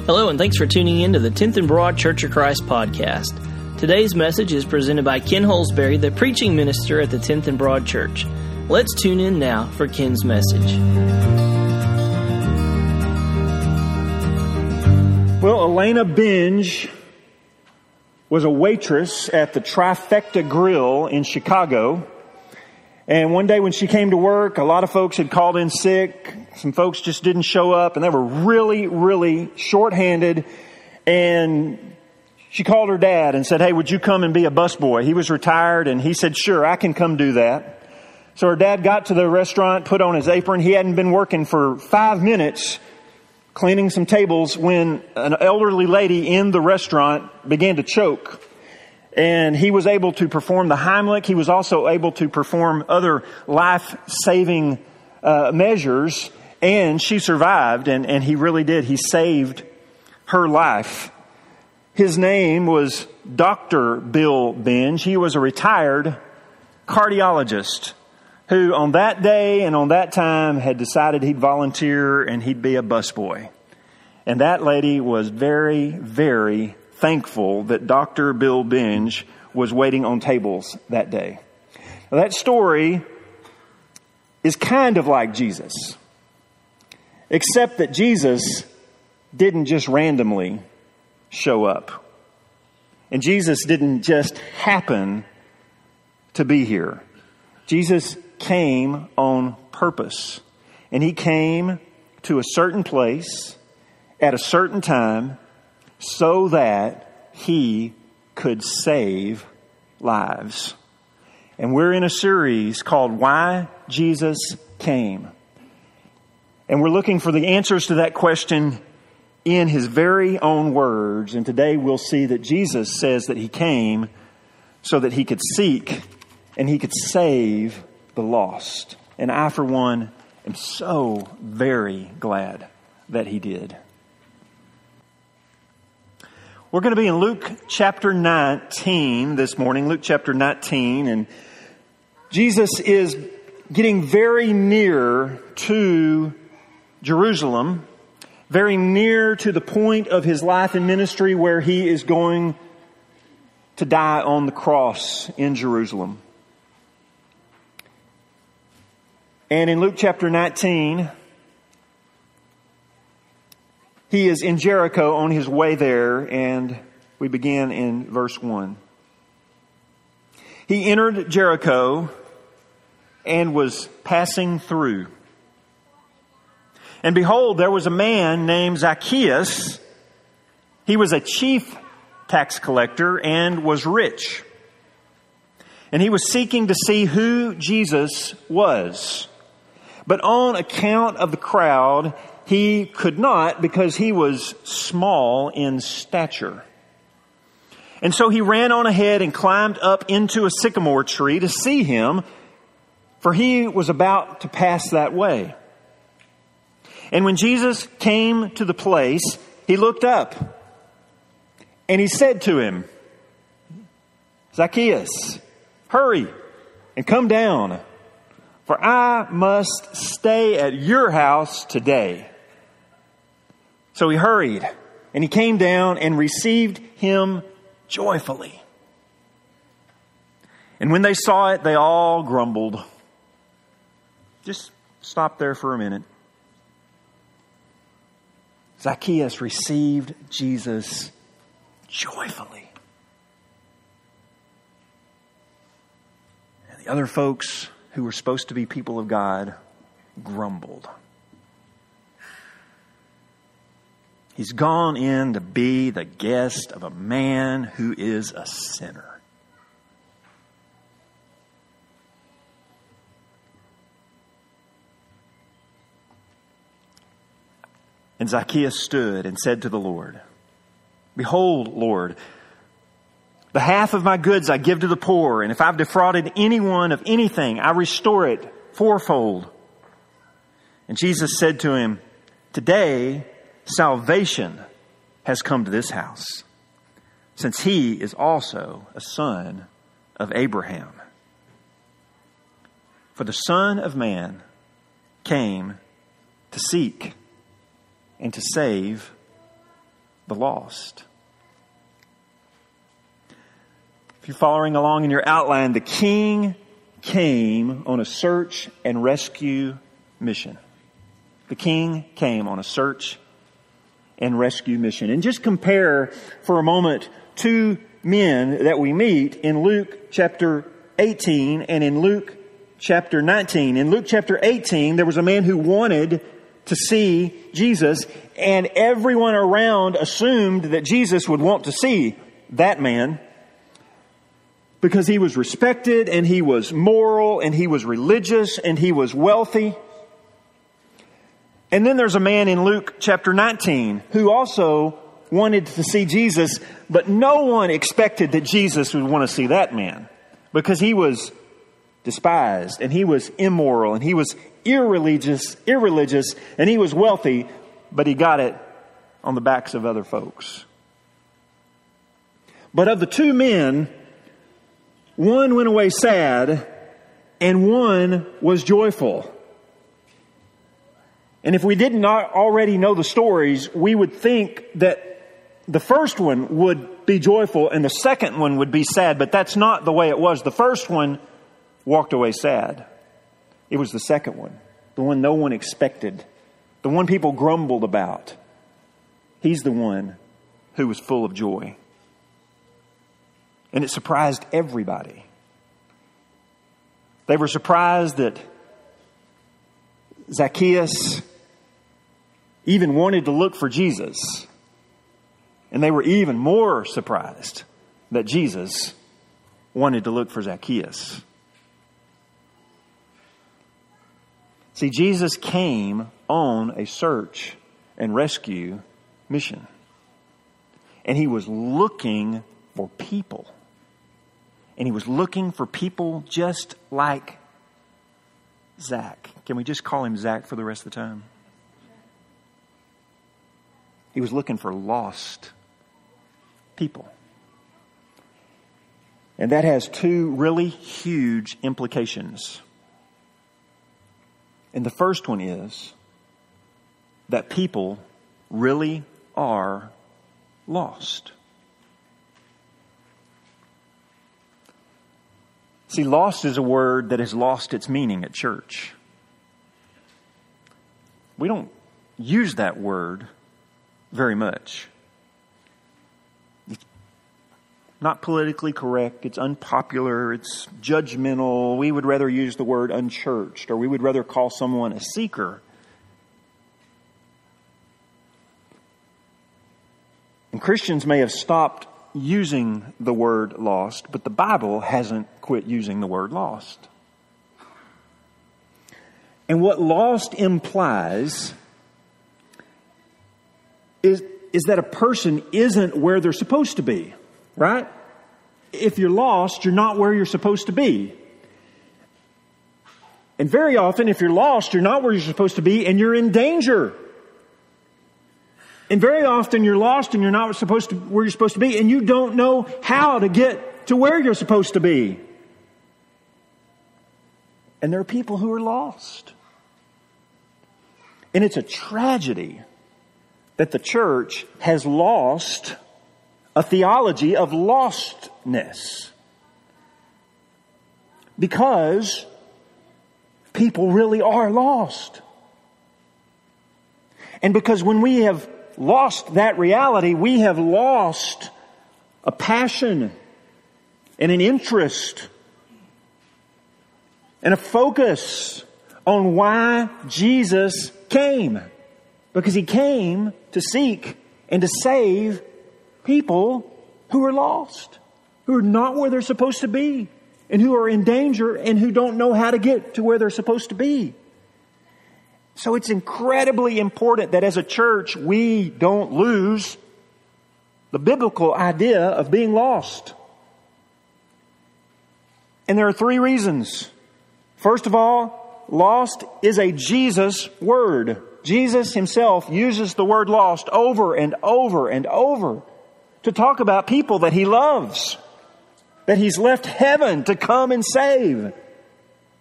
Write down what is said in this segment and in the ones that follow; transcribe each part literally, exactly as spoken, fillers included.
Hello, and thanks for tuning in to the tenth and Broad Church of Christ podcast. Today's message is presented by Ken Holsbury, the preaching minister at the tenth and Broad Church. Let's tune in now for Ken's message. Well, Elena Binge was a waitress at the Trifecta Grill in Chicago. And one day when she came to work, a lot of folks had called in sick. Some folks just didn't show up, and they were really, really short-handed. And she called her dad and said, "Hey, would you come and be a busboy?" He was retired, and he said, "Sure, I can come do that." So her dad got to the restaurant, put on his apron. He hadn't been working for five minutes cleaning some tables when an elderly lady in the restaurant began to choke. And he was able to perform the Heimlich. He was also able to perform other life-saving uh, measures. And she survived, and, and he really did. He saved her life. His name was Doctor Bill Binge. He was a retired cardiologist who on that day and on that time had decided he'd volunteer and he'd be a busboy. And that lady was very, very thankful that Doctor Bill Binge was waiting on tables that day. Now, that story is kind of like Jesus, except that Jesus didn't just randomly show up. And Jesus didn't just happen to be here. Jesus came on purpose. And he came to a certain place at a certain time so that he could save lives. And we're in a series called Why Jesus Came. And we're looking for the answers to that question in his very own words. And today we'll see that Jesus says that he came so that he could seek and he could save the lost. And I, for one, am so very glad that he did. We're going to be in Luke chapter nineteen this morning, Luke chapter nineteen, and Jesus is getting very near to Jerusalem, very near to the point of his life and ministry where he is going to die on the cross in Jerusalem. And in Luke chapter nineteen, he is in Jericho on his way there, and we begin in verse one. He entered Jericho and was passing through. And behold, there was a man named Zacchaeus. He was a chief tax collector and was rich. And he was seeking to see who Jesus was. But on account of the crowd, he could not because he was small in stature. And so he ran on ahead and climbed up into a sycamore tree to see him, for he was about to pass that way. And when Jesus came to the place, he looked up and he said to him, "Zacchaeus, hurry and come down, for I must stay at your house today." So he hurried and he came down and received him joyfully. And when they saw it, they all grumbled. Just stop there for a minute. Zacchaeus received Jesus joyfully. And the other folks who were supposed to be people of God grumbled. He's gone in to be the guest of a man who is a sinner. And Zacchaeus stood and said to the Lord, "Behold, Lord, the half of my goods I give to the poor, and if I've defrauded anyone of anything, I restore it fourfold." And Jesus said to him, "Today salvation has come to this house, since he is also a son of Abraham. For the Son of Man came to seek and to save the lost. If you're following along in your outline, the King came on a search and rescue mission. The King came on a search and rescue mission. And just compare for a moment two men that we meet in Luke chapter eighteen and in Luke chapter nineteen. In Luke chapter eighteen, there was a man who wanted to see Jesus, and everyone around assumed that Jesus would want to see that man because he was respected and he was moral and he was religious and he was wealthy. And then there's a man in Luke chapter nineteen who also wanted to see Jesus, but no one expected that Jesus would want to see that man because he was despised and he was immoral and he was irreligious, irreligious, and he was wealthy, but he got it on the backs of other folks. But of the two men, one went away sad and one was joyful. And if we did not already know the stories, we would think that the first one would be joyful and the second one would be sad, but that's not the way it was. The first one walked away sad. It was the second one, the one no one expected, the one people grumbled about. He's the one who was full of joy. And it surprised everybody. They were surprised that Zacchaeus even wanted to look for Jesus. And they were even more surprised that Jesus wanted to look for Zacchaeus. See, Jesus came on a search and rescue mission. And he was looking for people. And he was looking for people just like Zach. Can we just call him Zach for the rest of the time? He was looking for lost people. And that has two really huge implications. And the first one is that people really are lost. See, lost is a word that has lost its meaning at church. We don't use that word very much. It's not politically correct. It's unpopular. It's judgmental. We would rather use the word unchurched, or we would rather call someone a seeker. And Christians may have stopped using the word lost, but the Bible hasn't quit using the word lost. And what lost implies is, is that a person isn't where they're supposed to be, right? If you're lost, you're not where you're supposed to be. And very often, if you're lost, you're not where you're supposed to be and you're in danger. And very often you're lost and you're not supposed to where you're supposed to be, and you don't know how to get to where you're supposed to be. And there are people who are lost. And it's a tragedy that the church has lost a theology of lostness. Because people really are lost. And because when we have lost that reality, we have lost a passion and an interest and a focus on why Jesus came. Because he came to seek and to save people who are lost, who are not where they're supposed to be, and who are in danger and who don't know how to get to where they're supposed to be. So it's incredibly important that as a church, we don't lose the biblical idea of being lost. And there are three reasons. First of all, lost is a Jesus word. Jesus himself uses the word lost over and over and over to talk about people that he loves, that he's left heaven to come and save.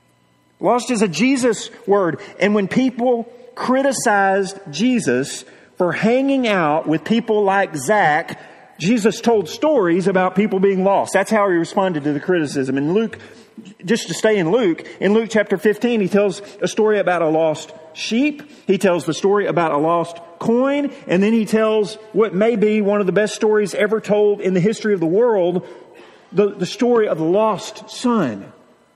Lost is a Jesus word. And when people criticized Jesus, for hanging out with people like Zach, Jesus told stories about people being lost. That's how he responded to the criticism. In Luke, just to stay in Luke, in Luke chapter fifteen, he tells a story about a lost sheep. He tells the story about a lost coin. And then he tells what may be one of the best stories ever told in the history of the world, the, the story of the lost son.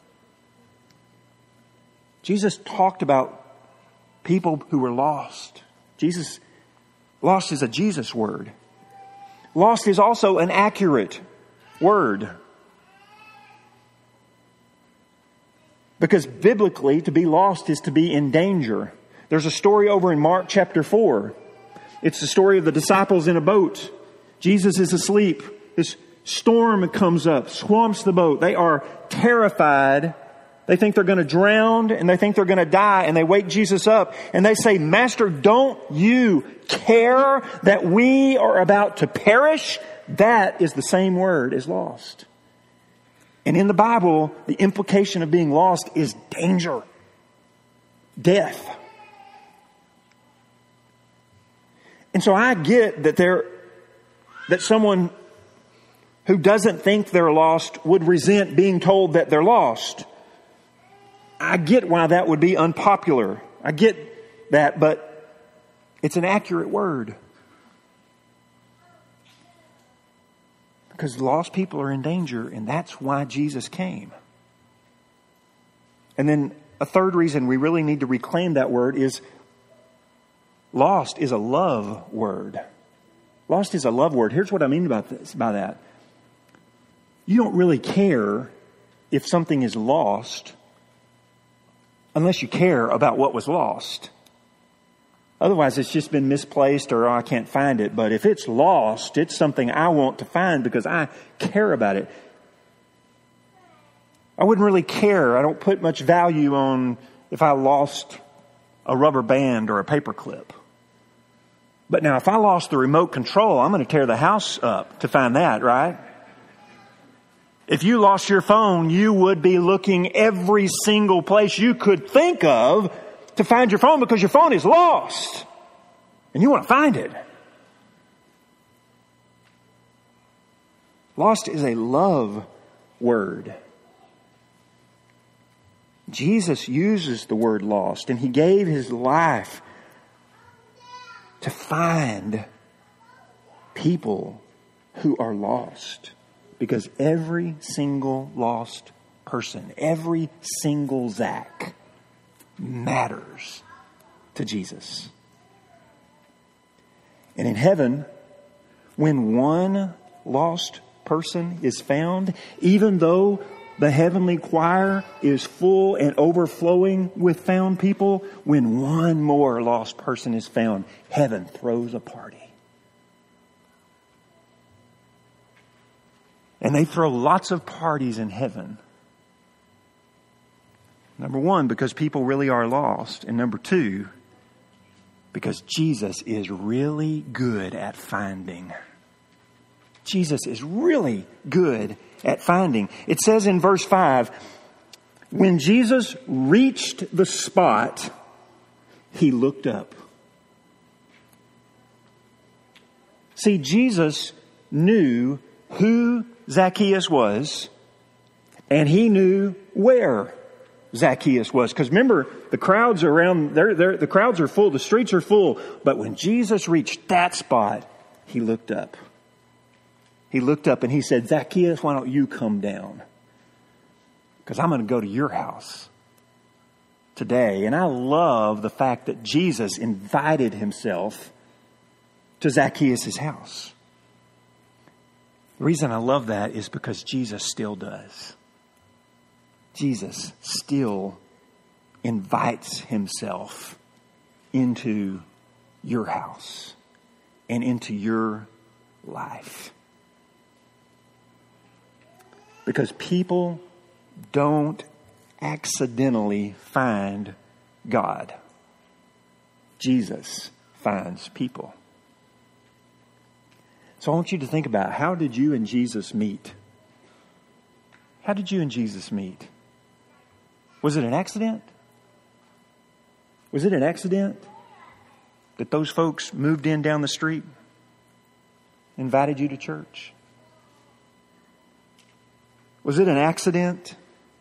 Jesus talked about people who were lost. Jesus, lost is a Jesus word. Lost is also an accurate word. Because biblically, to be lost is to be in danger. There's a story over in Mark chapter four. It's the story of the disciples in a boat. Jesus is asleep. This storm comes up, swamps the boat. They are terrified. They think they're going to drown and they think they're going to die, and they wake Jesus up and they say, "Master, don't you care that we are about to perish?" That is the same word as lost. And in the Bible, the implication of being lost is danger, death. And so I get that there, that someone who doesn't think they're lost would resent being told that they're lost. I get why that would be unpopular. I get that, but it's an accurate word. Because lost people are in danger, and that's why Jesus came. And then a third reason we really need to reclaim that word is lost is a love word. Lost is a love word. Here's what I mean about this, by that. You don't really care if something is lost unless you care about what was lost. Otherwise, it's just been misplaced or oh, I can't find it. But if it's lost, it's something I want to find because I care about it. I wouldn't really care. I don't put much value on if I lost a rubber band or a paper clip. But now, if I lost the remote control, I'm going to tear the house up to find that, right? If you lost your phone, you would be looking every single place you could think of to find your phone because your phone is lost. And you want to find it. Lost is a love word. Jesus uses the word lost, and he gave his life to find people who are lost. Because every single lost person, every single Zach matters to Jesus. And in heaven, when one lost person is found, even though the heavenly choir is full and overflowing with found people, when one more lost person is found, heaven throws a party. And they throw lots of parties in heaven. Number one, because people really are lost. And number two, because Jesus is really good at finding. Jesus is really good at finding. It says in verse five, when Jesus reached the spot, he looked up. See, Jesus knew who Zacchaeus was, and he knew where Zacchaeus was. Because remember, the crowds around, they're, they're, the crowds are full, the streets are full. But when Jesus reached that spot, he looked up. He looked up and he said, "Zacchaeus, why don't you come down? Because I'm going to go to your house today." And I love the fact that Jesus invited himself to Zacchaeus' house. The reason I love that is because Jesus still does. Jesus still invites himself into your house and into your life. Because people don't accidentally find God. Jesus finds people. So I want you to think about, how did you and Jesus meet? How did you and Jesus meet? Was it an accident? Was it an accident? that those folks moved in down the street, invited you to church? Was it an accident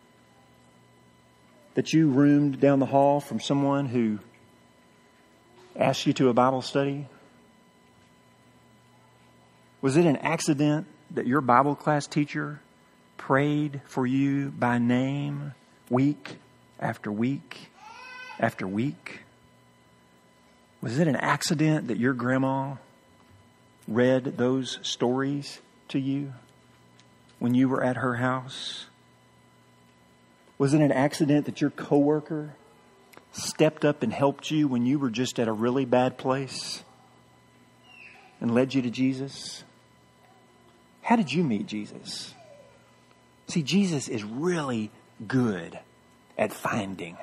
that you roomed down the hall from someone who asked you to a Bible study? Was it an accident that your Bible class teacher prayed for you by name week after week after week? Was it an accident that your grandma read those stories to you when you were at her house? Was it an accident that your coworker stepped up and helped you when you were just at a really bad place and led you to Jesus? How did you meet Jesus? See, Jesus is really good at finding.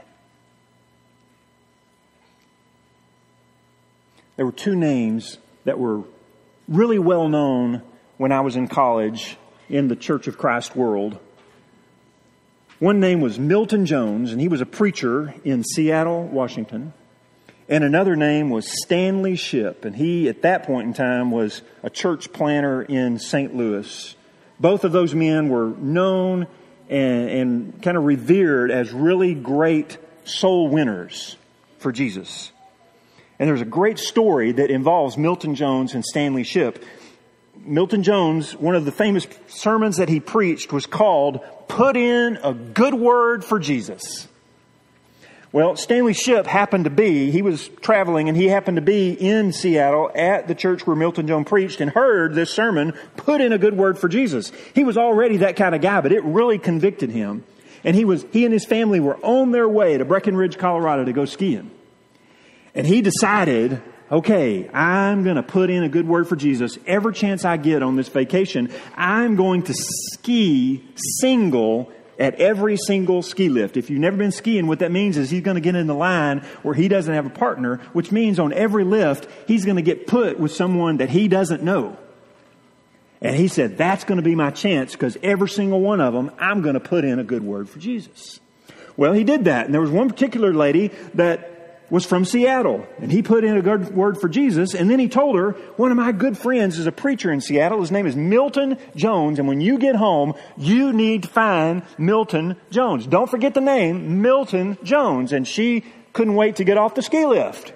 There were two names that were really well known when I was in college in the Church of Christ world. One name was Milton Jones, and he was a preacher in Seattle, Washington. And another name was Stanley Shipp, and he, at that point in time, was a church planter in Saint Louis. Both of those men were known and, and kind of revered as really great soul winners for Jesus. And there's a great story that involves Milton Jones and Stanley Shipp. Milton Jones, one of the famous sermons that he preached was called, "Put in a Good Word for Jesus." Well, Stanley Shipp happened to be, he was traveling and he happened to be in Seattle at the church where Milton Jones preached and heard this sermon, "Put in a Good Word for Jesus." He was already that kind of guy, but it really convicted him. And he was, he and his family were on their way to Breckenridge, Colorado to go skiing. And he decided, okay, I'm going to put in a good word for Jesus. Every chance I get on this vacation, I'm going to ski single at every single ski lift. If you've never been skiing, what that means is he's going to get in the line where he doesn't have a partner, which means on every lift, he's going to get put with someone that he doesn't know. And he said, that's going to be my chance because every single one of them, I'm going to put in a good word for Jesus. Well, he did that. And there was one particular lady that was from Seattle, and he put in a good word for Jesus, and then he told her, one of my good friends is a preacher in Seattle. His name is Milton Jones, and when you get home, you need to find Milton Jones. Don't forget the name, Milton Jones. And she couldn't wait to get off the ski lift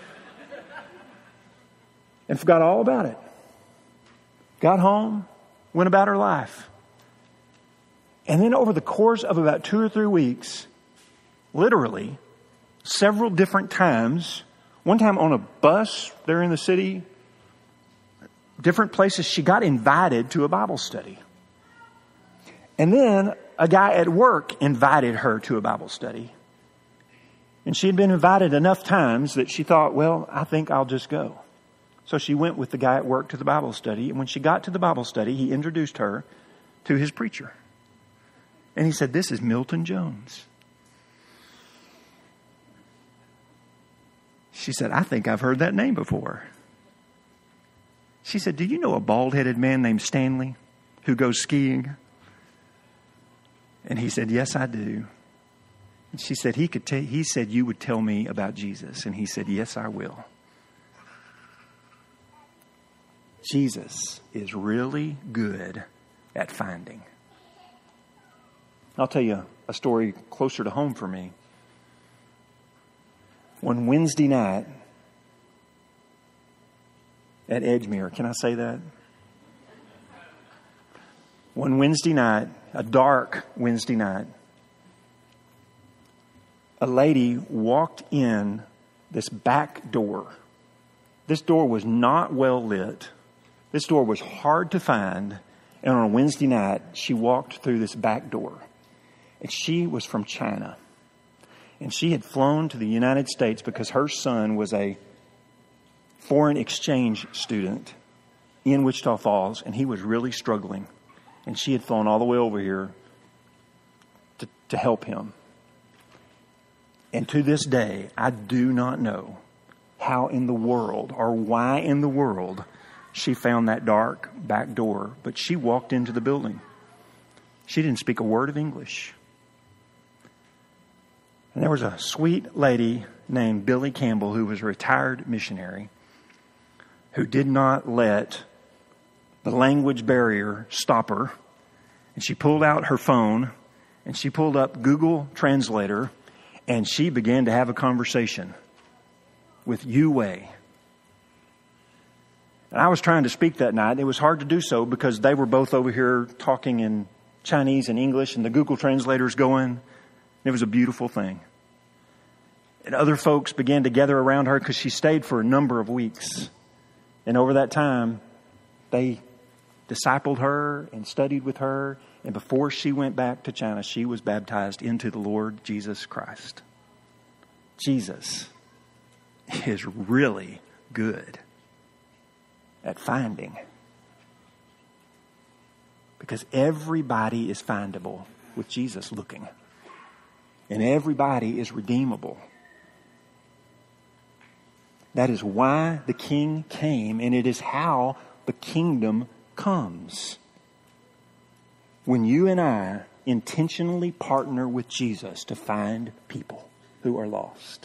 and forgot all about it. Got home, went about her life. And then over the course of about two or three weeks, literally, several different times, one time on a bus there in the city, different places, she got invited to a Bible study. And then a guy at work invited her to a Bible study. And she had been invited enough times that she thought, well, I think I'll just go. So she went with the guy at work to the Bible study. And when she got to the Bible study, he introduced her to his preacher. And he said, this is Milton Jones. She said, I think I've heard that name before. She said, do you know a bald-headed man named Stanley who goes skiing? And he said, yes, I do. And she said, he could. T- he said, you would tell me about Jesus. And he said, yes, I will. Jesus is really good at finding. I'll tell you a story closer to home for me. One Wednesday night at Edgemere, can I say that? One Wednesday night, a dark Wednesday night, a lady walked in this back door. This door was not well lit. This door was hard to find. And on a Wednesday night, she walked through this back door. And she was from China. And she had flown to the United States because her son was a foreign exchange student in Wichita Falls, and he was really struggling. And she had flown all the way over here to, to help him. And to this day, I do not know how in the world or why in the world she found that dark back door, but she walked into the building. She didn't speak a word of English. And there was a sweet lady named Billy Campbell who was a retired missionary who did not let the language barrier stop her. And she pulled out her phone and she pulled up Google Translator and she began to have a conversation with Yu Wei. And I was trying to speak that night. It was hard to do so because they were both over here talking in Chinese and English and the Google Translator's going. It was a beautiful thing. And other folks began to gather around her because she stayed for a number of weeks. And over that time, they discipled her and studied with her. And before she went back to China, she was baptized into the Lord Jesus Christ. Jesus is really good at finding. Because everybody is findable with Jesus looking. And everybody is redeemable. That is why the King came, and it is how the kingdom comes. When you and I intentionally partner with Jesus to find people who are lost.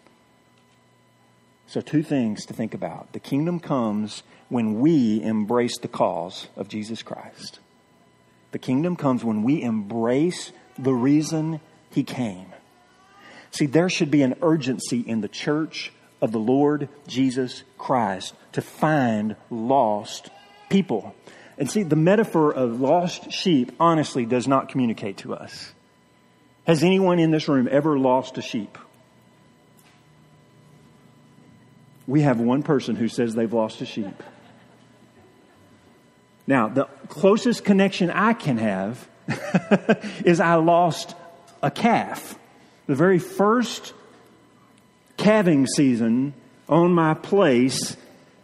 So two things to think about. The kingdom comes when we embrace the cause of Jesus Christ. The kingdom comes when we embrace the reason He came. See, there should be an urgency in the church of the Lord Jesus Christ to find lost people. And see, the metaphor of lost sheep honestly does not communicate to us. Has anyone in this room ever lost a sheep? We have one person who says they've lost a sheep. Now, the closest connection I can have is I lost a calf. The very first calving season on my place,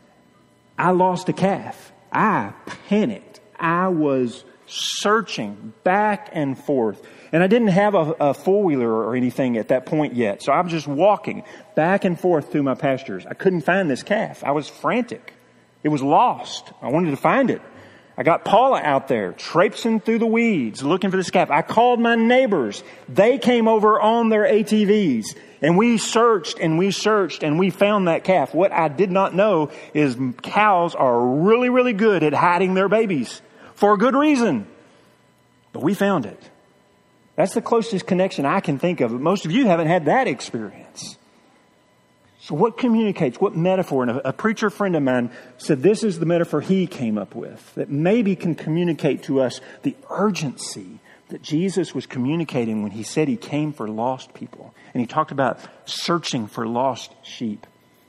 I lost a calf. I panicked. I was searching back and forth. And I didn't have a, a four-wheeler or anything at that point yet. So I was just walking back and forth through my pastures. I couldn't find this calf. I was frantic. It was lost. I wanted to find it. I got Paula out there traipsing through the weeds looking for this calf. I called my neighbors. They came over on their A T Vs. And we searched and we searched and we found that calf. What I did not know is cows are really, really good at hiding their babies for a good reason. But we found it. That's the closest connection I can think of. Most of you haven't had that experience. So what communicates, what metaphor? And a, a preacher friend of mine said this is the metaphor he came up with that maybe can communicate to us the urgency that Jesus was communicating when He said He came for lost people. And He talked about searching for lost sheep.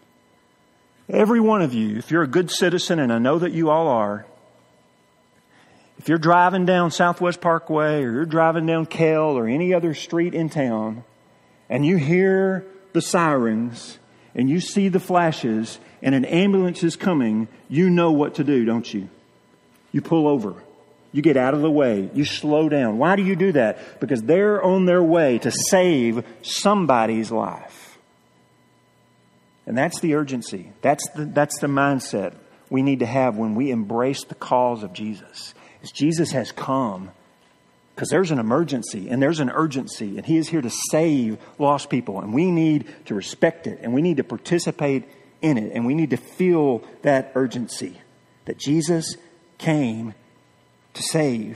Every one of you, if you're a good citizen, and I know that you all are, if you're driving down Southwest Parkway or you're driving down Kell or any other street in town and you hear the sirens and you see the flashes and an ambulance is coming, you know what to do, don't you? You pull over. You get out of the way. You slow down. Why do you do that? Because they're on their way to save somebody's life. And that's the urgency. That's the, that's the mindset we need to have when we embrace the cause of Jesus. Is Jesus has come because there's an emergency and there's an urgency and He is here to save lost people. And we need to respect it and we need to participate in it. And we need to feel that urgency that Jesus came to save.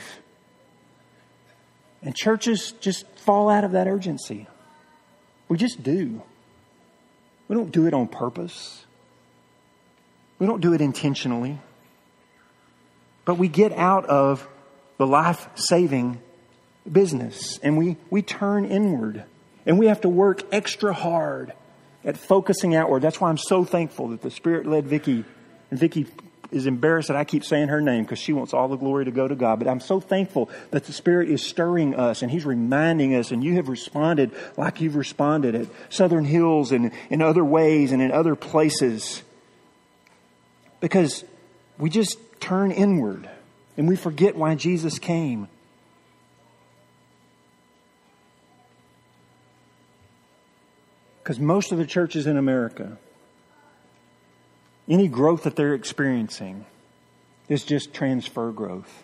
And churches just fall out of that urgency. We just do. We don't do it on purpose. We don't do it intentionally. But we get out of the life-saving business and we, we turn inward. And we have to work extra hard at focusing outward. That's why I'm so thankful that the Spirit led Vicki. And Vicki is embarrassed that I keep saying her name because she wants all the glory to go to God. But I'm so thankful that the Spirit is stirring us and He's reminding us, and you have responded like you've responded at Southern Hills and in other ways and in other places. Because we just turn inward and we forget why Jesus came. Because most of the churches in America, any growth that they're experiencing is just transfer growth.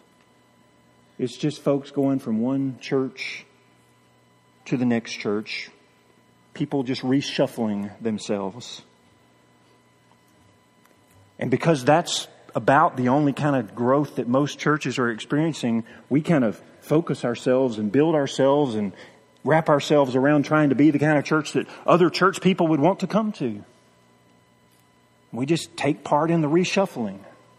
It's just folks going from one church to the next church, people just reshuffling themselves. And because that's about the only kind of growth that most churches are experiencing, we kind of focus ourselves and build ourselves and wrap ourselves around trying to be the kind of church that other church people would want to come to. We just take part in the reshuffling.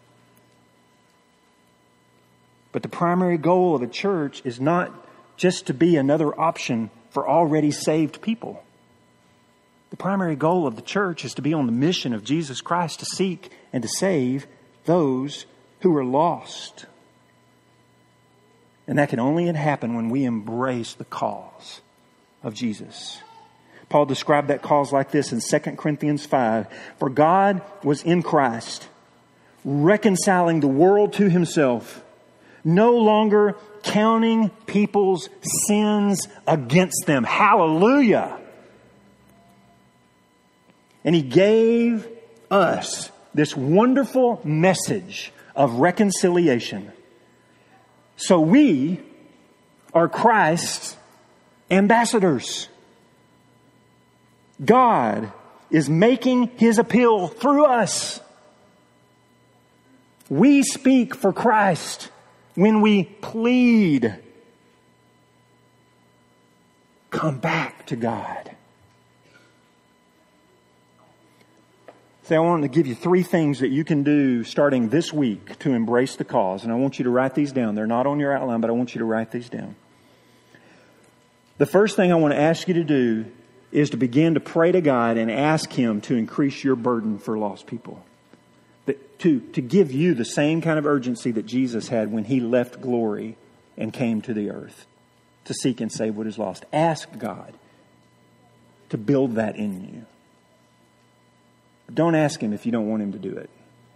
But the primary goal of a church is not just to be another option for already saved people. The primary goal of the church is to be on the mission of Jesus Christ to seek and to save those who are lost. And that can only happen when we embrace the cause of Jesus. Paul described that cause like this in Second Corinthians five. For God was in Christ, reconciling the world to himself, no longer counting people's sins against them. Hallelujah! And he gave us this wonderful message of reconciliation. So we are Christ's ambassadors. God is making his appeal through us. We speak for Christ when we plead, come back to God. So I want to give you three things that you can do starting this week to embrace the cause. And I want you to write these down. They're not on your outline, but I want you to write these down. The first thing I want to ask you to do is to begin to pray to God and ask him to increase your burden for lost people. That, to, to give you the same kind of urgency that Jesus had when he left glory and came to the earth to seek and save what is lost. Ask God to build that in you. Don't ask him if you don't want him to do it.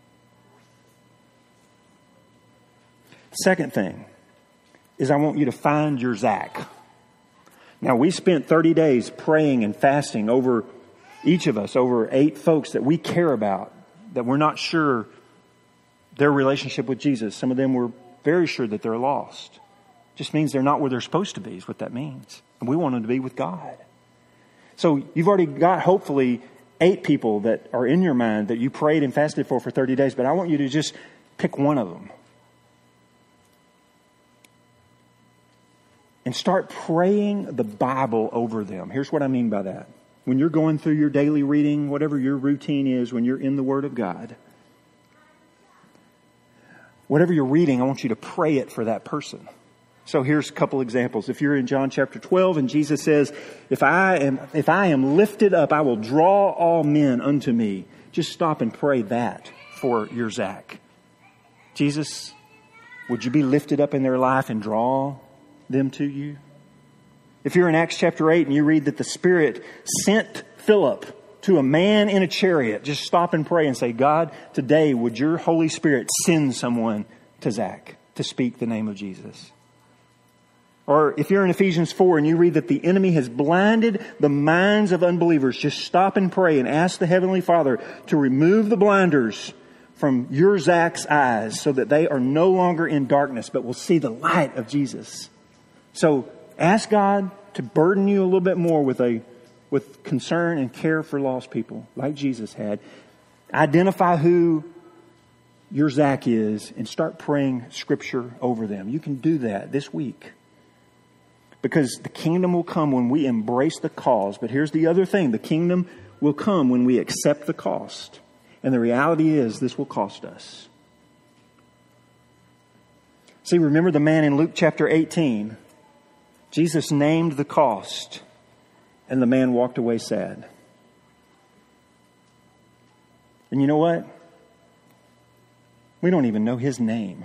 Second thing is I want you to find your Zach. Now, we spent thirty days praying and fasting over each of us, over eight folks that we care about, that we're not sure their relationship with Jesus. Some of them were very sure that they're lost. Just means they're not where they're supposed to be is what that means. And we want them to be with God. So you've already got, hopefully, eight people that are in your mind that you prayed and fasted for for thirty days. But I want you to just pick one of them. And start praying the Bible over them. Here's what I mean by that. When you're going through your daily reading, whatever your routine is, when you're in the Word of God, whatever you're reading, I want you to pray it for that person. So here's a couple examples. If you're in John chapter twelve and Jesus says, if I am, if I am lifted up, I will draw all men unto me. Just stop and pray that for your Zach. Jesus, would you be lifted up in their life and draw them to you? If you're in Acts chapter eight and you read that the Spirit sent Philip to a man in a chariot, just stop and pray and say, God, today would your Holy Spirit send someone to Zach to speak the name of Jesus? Or if you're in Ephesians four and you read that the enemy has blinded the minds of unbelievers, just stop and pray and ask the Heavenly Father to remove the blinders from your Zach's eyes so that they are no longer in darkness but will see the light of Jesus. So ask God to burden you a little bit more with a with concern and care for lost people like Jesus had. Identify who your Zach is and start praying Scripture over them. You can do that this week. Because the kingdom will come when we embrace the cause. But here's the other thing. The kingdom will come when we accept the cost. And the reality is this will cost us. See, remember the man in Luke chapter eighteen. Jesus named the cost. And the man walked away sad. And you know what? We don't even know his name.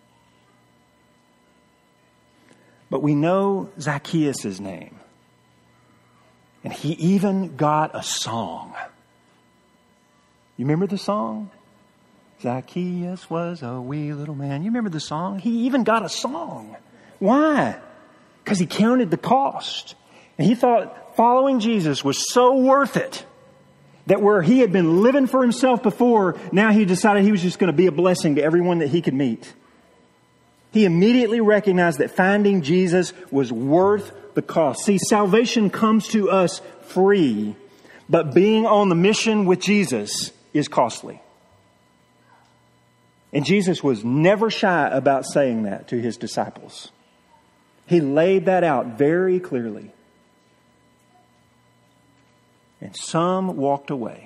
But we know Zacchaeus' name. And he even got a song. You remember the song? Zacchaeus was a wee little man. You remember the song? He even got a song. Why? Because he counted the cost. And he thought following Jesus was so worth it that where he had been living for himself before, now he decided he was just going to be a blessing to everyone that he could meet. He immediately recognized that finding Jesus was worth the cost. See, salvation comes to us free. But being on the mission with Jesus is costly. And Jesus was never shy about saying that to his disciples. He laid that out very clearly. And some walked away.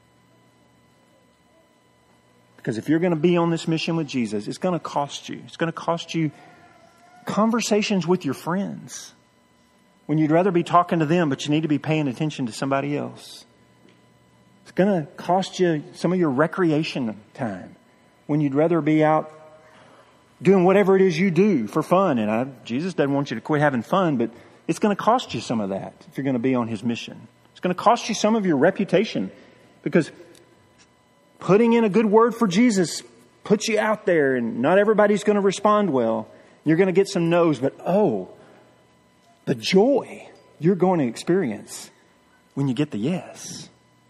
Because if you're going to be on this mission with Jesus, it's going to cost you. It's going to cost you conversations with your friends. When you'd rather be talking to them, but you need to be paying attention to somebody else. It's going to cost you some of your recreation time. When you'd rather be out doing whatever it is you do for fun. And I, Jesus doesn't want you to quit having fun, but it's going to cost you some of that if you're going to be on his mission. It's going to cost you some of your reputation, because putting in a good word for Jesus puts you out there, and not everybody's going to respond well. You're going to get some no's, but oh, the joy you're going to experience when you get the yes.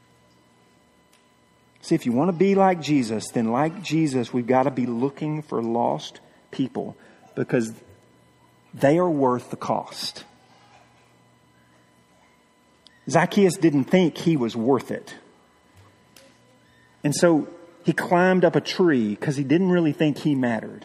See, if you want to be like Jesus, then like Jesus, we've got to be looking for lost people, because they are worth the cost. Zacchaeus didn't think he was worth it. And so he climbed up a tree because he didn't really think he mattered.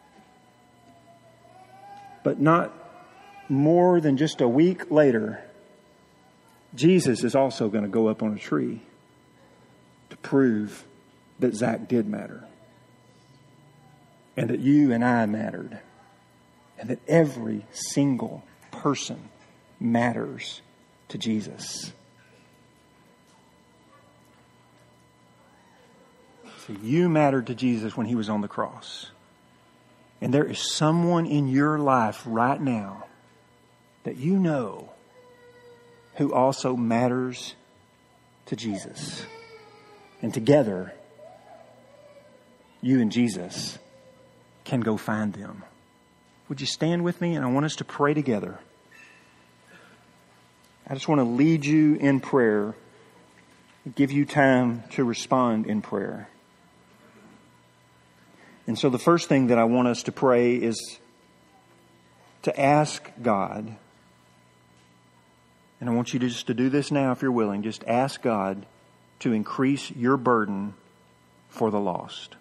But not more than just a week later, Jesus is also going to go up on a tree to prove that Zach did matter. And that you and I mattered. And that every single person matters to Jesus. So you mattered to Jesus when he was on the cross. And there is someone in your life right now that you know who also matters to Jesus. And together, you and Jesus can go find them. Would you stand with me? And I want us to pray together. I just want to lead you in prayer, give you time to respond in prayer. And so the first thing that I want us to pray is to ask God, and I want you to just to do this now if you're willing, just ask God to increase your burden for the lost.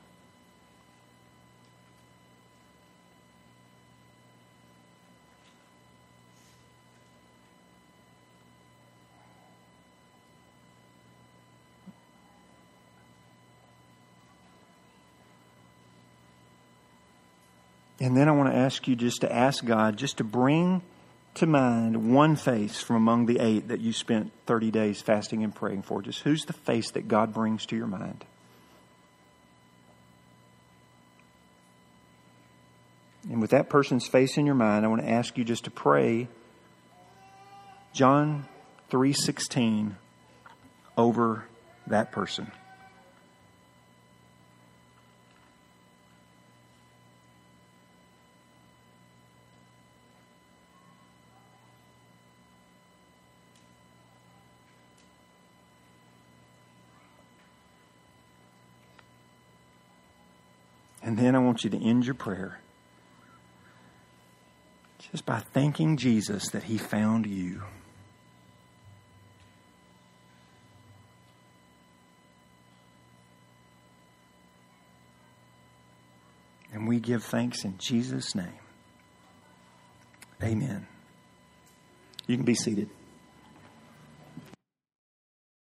And then I want to ask you just to ask God just to bring to mind one face from among the eight that you spent thirty days fasting and praying for. Just who's the face that God brings to your mind? And with that person's face in your mind, I want to ask you just to pray John three sixteen over that person. And then I want you to end your prayer just by thanking Jesus that he found you. And we give thanks in Jesus' name. Amen. You can be seated.